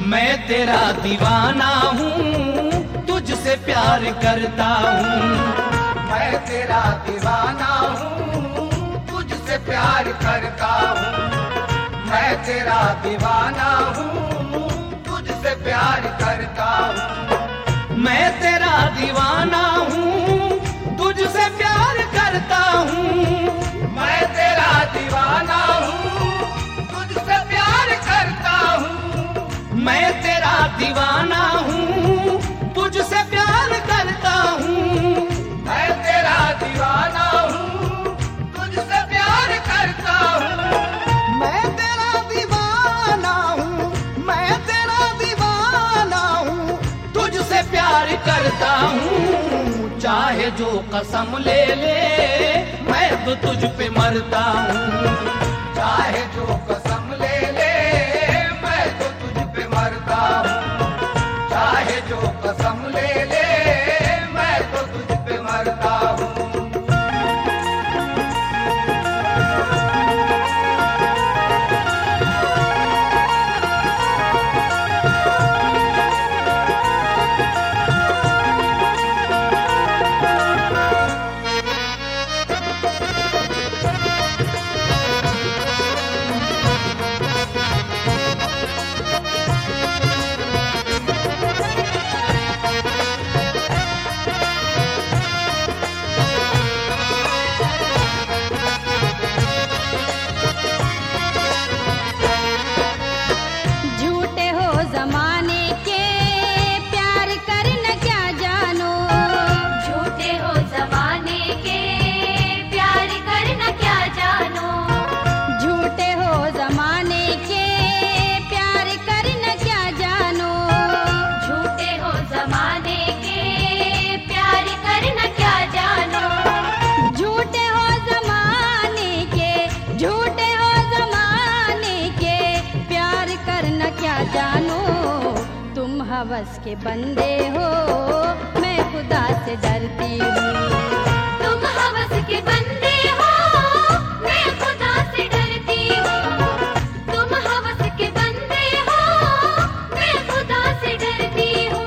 मैं तेरा दीवाना हूँ, तुझसे प्यार करता हूँ। मैं तेरा दीवाना हूँ, तुझसे प्यार करता हूँ। मैं तेरा दीवाना हूँ, तुझसे प्यार करता हूँ। मैं तेरा दीवाना हूँ, तुझसे प्यार करता हूँ। मैं तेरा दीवाना हूँ, तुझसे प्यार करता हूँ। मैं तेरा दीवाना हूँ, तुझसे प्यार करता हूँ। मैं तेरा दीवाना हूँ, तुझसे प्यार करता हूँ। मैं तेरा दीवाना हूँ, मैं तेरा दीवाना हूँ, तुझसे प्यार करता हूँ। चाहे जो कसम ले ले, मैं तो तुझ पे मरता हूँ। चाहे जो कसम ले ले, मैं तो तुझ पे मरता हूँ। चाहे जो कसम ले ले, मैं तो तुझ पे मरता हूँ। झूठे हो जमाने के, प्यार करना क्या जानो। झूठे हो जमाने के, प्यार करना क्या जानो। झूठे हो जमाने के, प्यार करना क्या जानो। झूठे हो जमाने के, प्यार करना क्या जानो। झूठे हो जमाने के, झूठे हो जमाने के, प्यार करना क्या जानो। तुम हवस के बंदे हो, मैं खुदा से डरती हूँ। तुम हवस के बंदे हो, मैं खुदा से डरती हूँ। तुम हवस के बंदे हो, मैं खुदा से डरती हूँ।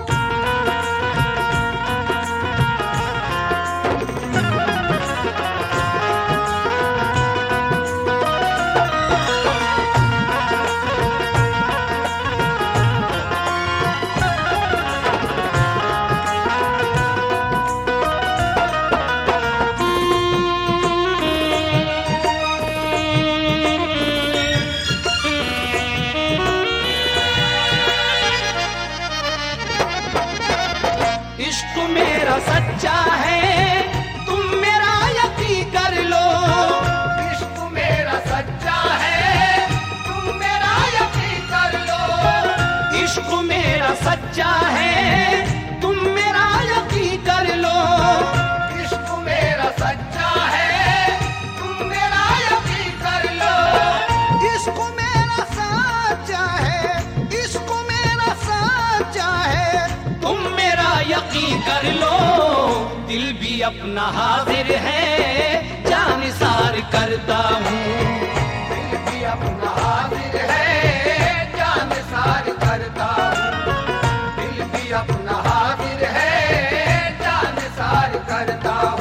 इश्क मेरा सच्चा है, तुम मेरा यकीन कर लो। इश्क मेरा सच्चा है, तुम मेरा यकीन कर लो। इश्क मेरा सच्चा है, तुम मेरा यकीन कर लो। इश्क मेरा सच्चा है, तुम मेरा यकीन कर लो। इश्क मेरा सच्चा है, इश्क मेरा सच्चा है, तुम मेरा यकीन कर लो। दिल भी अपना हाजिर है, जान सार करता हूँ। दिल भी अपना हाजिर है, जान सार करता हूँ। दिल भी अपना हाजिर है, जान सार करता हूँ।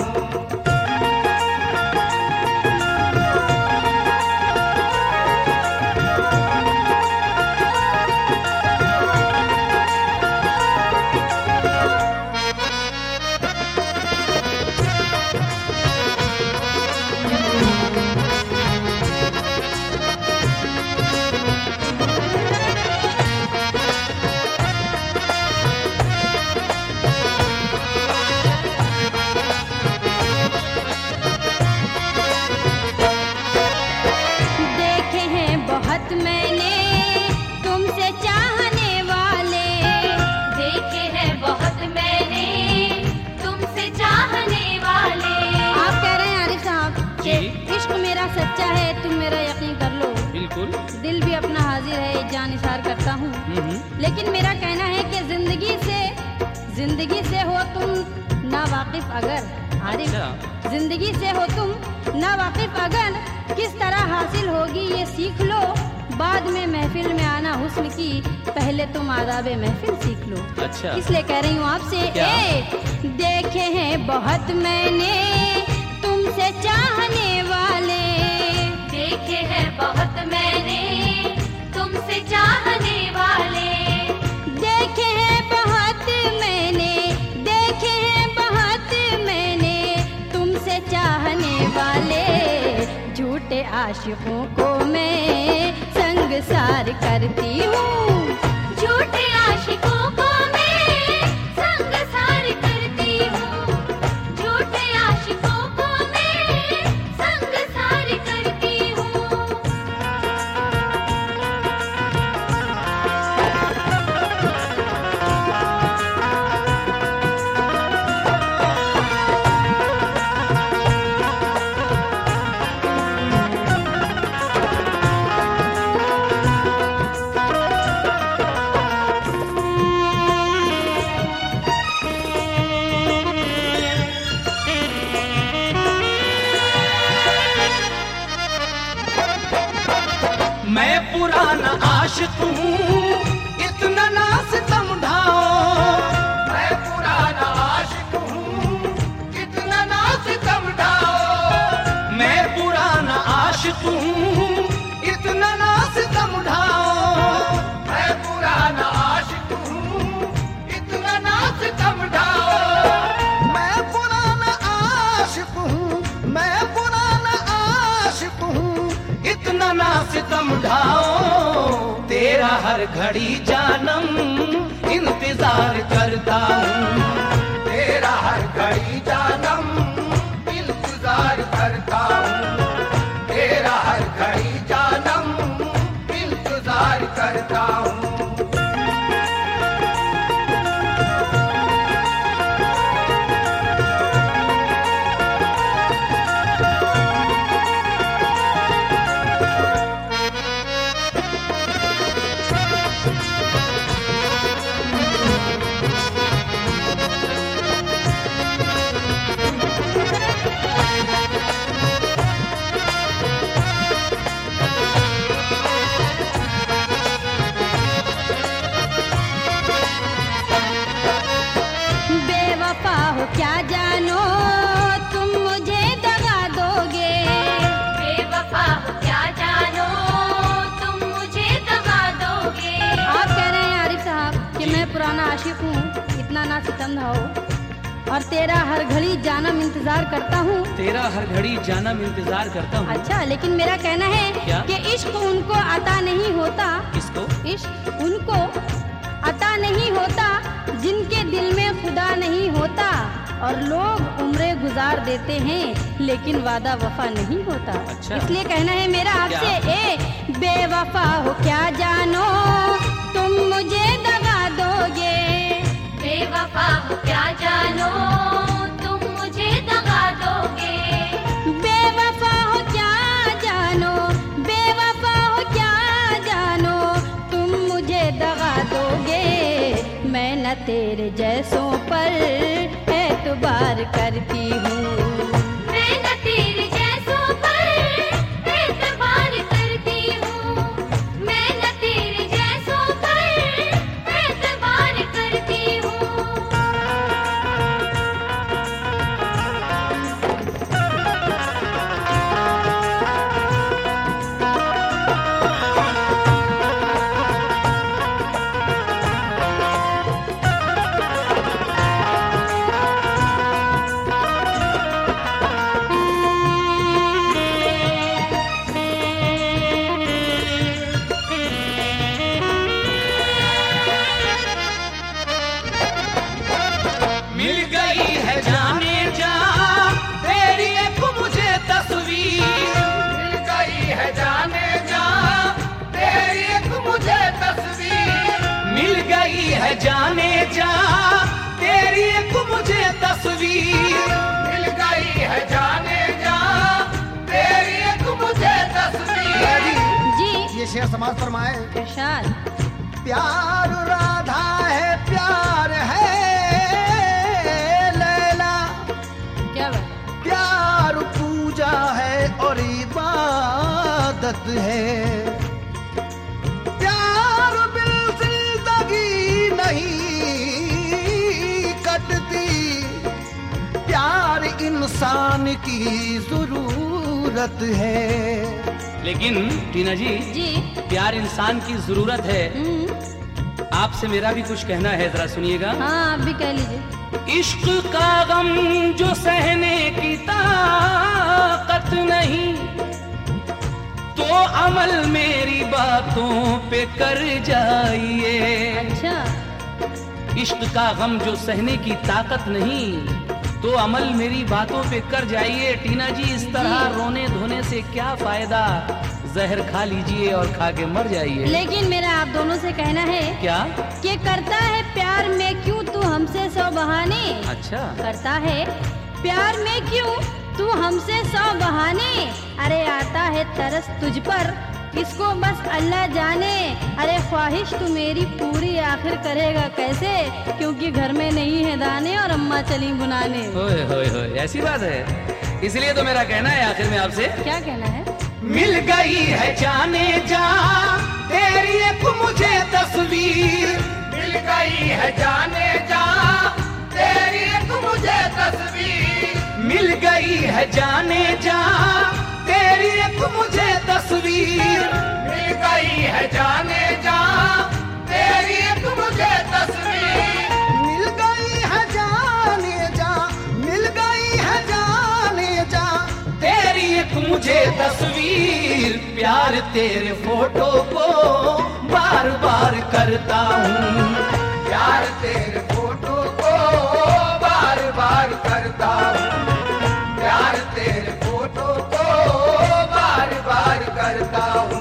देखे हैं बहुत मैंने तुमसे चाहने वाले। देखे हैं बहुत मैंने तुमसे चाहने वाले। आप कह रहे हैं आरिफ साहब कि जी। इश्क मेरा सच्चा है, तुम मेरा यकीन कर लो। बिल्कुल। दिल भी अपना हाजिर है, जान निसार करता हूँ। लेकिन मेरा कहना है कि जिंदगी से हो तुम ना वाकिफ अगर, आरिफ अच्छा। जिंदगी से हो तुम ना वाकिफ अगर, किस तरह हासिल होगी ये सीख लो। बाद में महफिल में आना हुस्न की पहले तुम आदाब महफिल सीख लो। अच्छा। इसलिए कह रही हूँ आपसे, क्या? देखे हैं बहुत मैंने तुमसे चाहने वाले, देखे हैं बहुत मैंने तुमसे चाहने वाले, देखे हैं बहुत मैंने, देखे हैं बहुत मैंने तुमसे चाहने वाले। झूठे आशिकों को मैं संगसार करती हूँ, झूठे आशिकों को मैं संगसार करती हूँ, झूठे आशिकों को मैं संगसार करती हूँ। मैं पुराना आशिक हूँ, इतना ना सितम ढाओ। मैं पुराना आशिक हूँ, कितना ना सितम ढाओ। मैं पुराना आशिक हूँ, इतना ना सितम ढाओ। मैं पुराना आशिक हूँ, इतना ना सितम ढाओ। मैं पुराना आशिक हूँ, मैं पुराना आशिक हूँ, इतना ना सितम ढाओ। तेरा हर घड़ी जानम इंतजार करता हूँ, तेरा हर घड़ी जानम इंतजार करता हूँ, तेरा हर घड़ी जानम इंतजार करता हूँ। बेवफा हो क्या जानो तुम मुझे दगा दोगे, बेवफा हो क्या जानो तुम मुझे दगा दोगे। आप कह रहे हैं आरिफ साहब कि मैं पुराना आशिक हूँ, इतना ना सितम ढाओ, और तेरा हर घड़ी जानम इंतजार करता हूँ। तेरा हर घड़ी जानम इंतजार करता हूँ। अच्छा, लेकिन मेरा कहना है क्या? कि इश्क उनको अता नहीं होता, किसको? इश्क उनको अता नहीं होता जिनके दिल में खुदा नहीं होता। और लोग उम्रें गुजार देते हैं लेकिन वादा वफा नहीं होता। अच्छा। इसलिए कहना है मेरा आपसे, ए बेवफा हो क्या जानो तुम मुझे दगा दोगे, बेवफा हो क्या जानो तुम मुझे दगा दोगे। बेवफा हो क्या जानो, बेवफा हो क्या जानो तुम मुझे दगा दोगे। मैं न तेरे जैसों पर एतबार करती हूँ, मैं न तेरे जैसों पर एतबार करती हूँ, मैं न तेरे जैसों पर एतबार करती हूँ। मिल गई है जाने जा तेरी एक मुझे तस्वीर। मिल गई है जाने जा तेरी एक मुझे तस्वीर। मिल गई है जाने जा तेरी एक मुझे तस्वीर। मिल गई है जाने जा तेरी एक मुझे तस्वीर। जी ये शेर समाज फरमाए। इरशाद। प्यार राधा है, प्यार है लैला, क्या बात? प्यार पूजा है और इबादत है। प्यार जरूरत है। लेकिन टीना जी, जी। प्यार इंसान की जरूरत है। आपसे मेरा भी कुछ कहना है, जरा सुनिएगा। हाँ, आप भी कह लीजिए। इश्क का गम जो सहने की ताकत नहीं, तो अमल मेरी बातों पे कर जाइए। अच्छा। इश्क का गम जो सहने की ताकत नहीं, तो अमल मेरी बातों पे कर जाइए। टीना जी, इस तरह रोने धोने से क्या फायदा, जहर खा लीजिए और खा के मर जाइए। लेकिन मेरा आप दोनों से कहना है क्या? कि करता है प्यार में क्यों तू हमसे 100 बहाने। अच्छा। करता है प्यार में क्यों तू हमसे 100 बहाने। अरे आता है तरस तुझ पर, इसको बस अल्लाह जाने। अरे ख्वाहिश तू मेरी पूरी आखिर करेगा कैसे, क्योंकि घर में नहीं है दाने और अम्मा चली बुनाने। होए होए होए, ऐसी बात है। इसलिए तो मेरा कहना है आखिर में आपसे। क्या कहना है? मिल गई है जाने जा तेरी एक मुझे तस्वीर। मिल गई है जाने जा तेरी एक मुझे तस्वीर। मिल गई है जाने जा तेरी एक मुझे तस्वीर। मिल गई है जाने जा तेरी एक मुझे तस्वीर। मिल गई है जाने जा, मिल गई है जाने जा तेरी एक मुझे तस्वीर। प्यार तेरे फोटो को बार बार करता हूँ। प्यार तेरे फोटो को बार बार करता हूँ। प्यार तेरे फोटो को बार बार करता हूँ।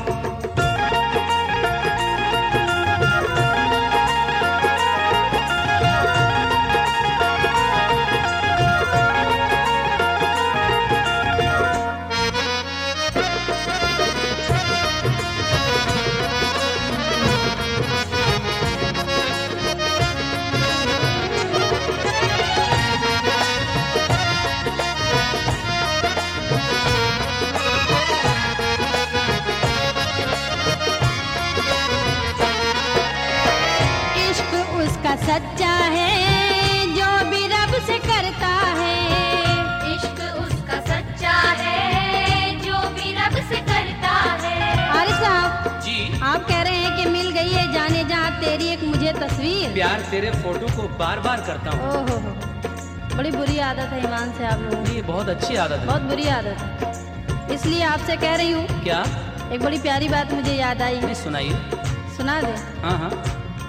सच्चा है जो भी रब से करता है। इश्क उसका सच्चा है जो भी रब से करता है। आरिफ साहब जी, आप कह रहे हैं कि मिल गई है जाने जा तेरी एक मुझे तस्वीर। प्यार तेरे फोटो को बार बार करता हूँ। ओहो, बड़ी बुरी आदत है ईमान से आप लोगों की। ये बहुत अच्छी आदत है। बहुत बुरी आदत है, इसलिए आपसे कह रही हूँ। क्या? एक बड़ी प्यारी बात मुझे याद आई। नहीं, सुनाइए। सुना दे? हाँ हाँ,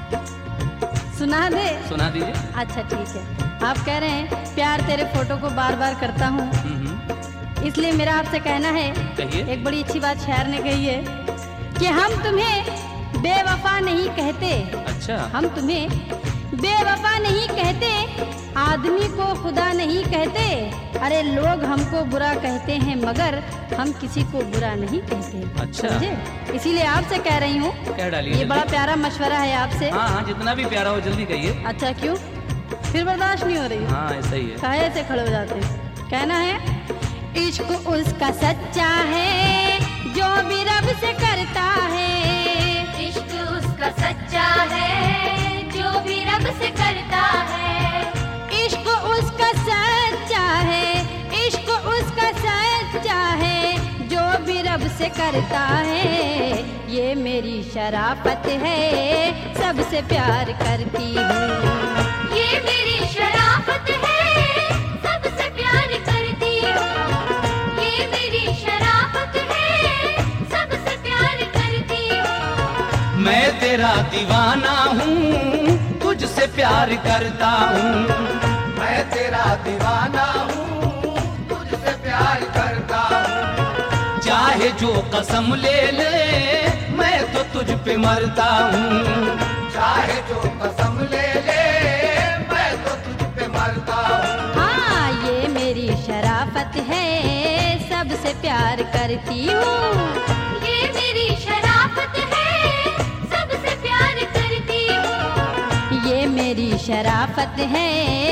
सुना दे? सुना दीजिए। अच्छा ठीक है। आप कह रहे हैं प्यार तेरे फोटो को बार बार करता हूँ, इसलिए मेरा आपसे कहना है। कहिए। एक बड़ी अच्छी बात शायर ने कही है कि हम तुम्हें बेवफा नहीं कहते। अच्छा। हम तुम्हें बेवफा नहीं कहते, आदमी को खुदा नहीं कहते। अरे लोग हमको बुरा कहते हैं मगर हम किसी को बुरा नहीं कहते। अच्छा। समझे? इसीलिए आपसे कह रही हूँ। कह डालिए। ये बड़ा प्यारा मशवरा है आपसे। हाँ हाँ, जितना भी प्यारा हो जल्दी कहिए। अच्छा, क्यों? फिर बर्दाश्त नहीं हो रही? हाँ, ऐसा ही है। काहे से खड़े हो जाते? कहना है इश्क उसका सच्चा है जो भी रब से करता है। इश्क उसका सच्चा है जो भी रब से करता है। इश्क उसका सच्चा है, इश्क उसका सच्चा है जो भी रब से करता है। ये मेरी शराफत है, सबसे प्यार करती हूँ। ये मेरी शराफत है, सबसे प्यार करती हूँ। ये मेरी शराफत है, सबसे प्यार करती हूँ। मैं तेरा दीवाना हूँ, तुझसे प्यार करता हूँ। मैं तेरा दीवाना हूँ, तुझसे प्यार करता हूँ। चाहे जो कसम ले ले मैं तो तुझ पे मरता हूँ। चाहे जो कसम ले ले मैं तो तुझ पे मरता हूँ। हाँ, ये मेरी शराफत है, सबसे प्यार करती हूँ। ये मेरी शराफत है, सबसे प्यार करती हूँ। ये मेरी शराफत है,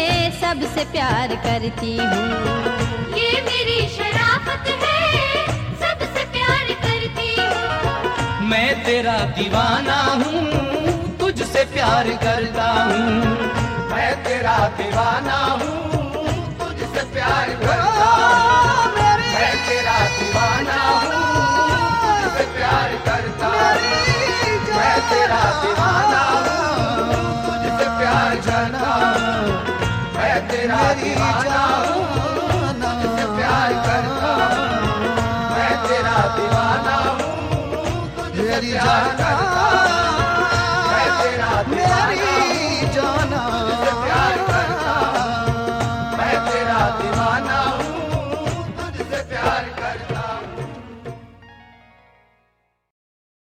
सबसे प्यार करती हूँ। ये मेरी शराफत है, सबसे प्यार करती हूँ। मैं तेरा दीवाना हूँ, तुझसे प्यार करता हूँ। मैं तेरा दीवाना हूँ, तुझसे प्यार करता हूँ। मैं तेरा दीवाना हूँ, तुझसे प्यार करता हूँ।